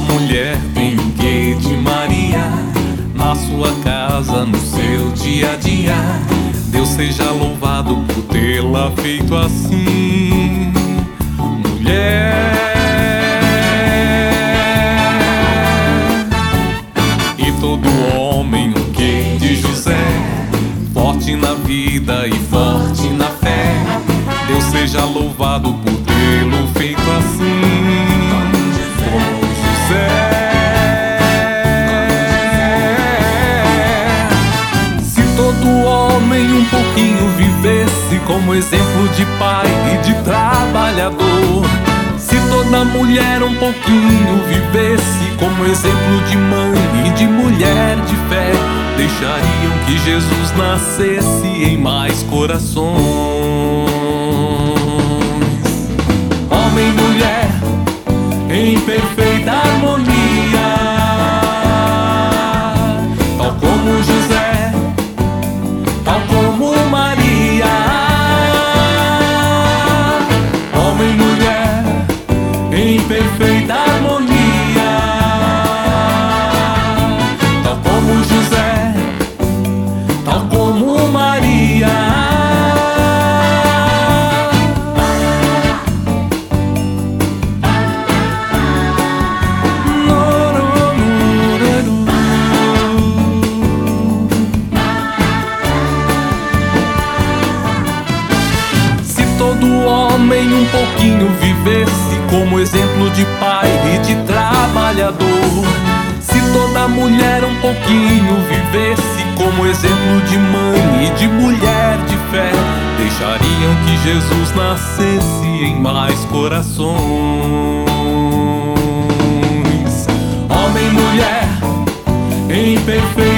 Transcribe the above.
mulher tem um quê de Maria, na sua casa, no seu dia a dia. Deus seja louvado por tê-la feito assim, mulher. E todo homem um quê de José, forte na vida e forte na fé. Deus seja louvado por tê-lo feito assim, como José. Se todo homem um pouquinho vivesse como exemplo de pai e de trabalhador, se toda mulher um pouquinho vivesse como exemplo de mãe e de mulher de fé, deixariam que Jesus nascesse em mais corações. Homem e mulher em perfeita harmonia, tal como José, tal como Maria. Homem e mulher em perfeita harmonia, tal como José, tal como Maria. Todo homem um pouquinho vivesse como exemplo de pai e de trabalhador, se toda mulher um pouquinho vivesse como exemplo de mãe e de mulher de fé, deixariam que Jesus nascesse em mais corações. Homem e mulher em perfeito